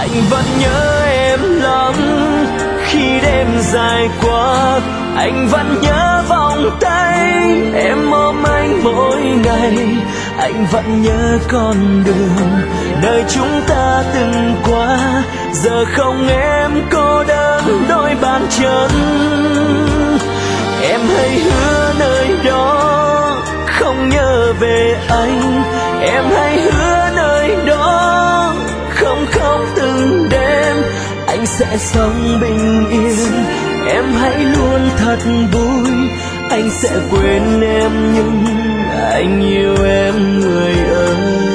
Anh vẫn nhớ em lắm khi đêm dài qua, anh vẫn nhớ vòng tay em ôm anh mỗi ngày. Anh vẫn nhớ con đường nơi chúng ta từng qua, giờ không em cô đơn đôi bàn chân. Em hãy hứa nơi đó không nhớ về anh, em hãy hứa nơi đó không khóc từng đêm. Anh sẽ sống bình yên, em hãy luôn thật vui. Anh sẽ quên em nhưng anh yêu em người ơi.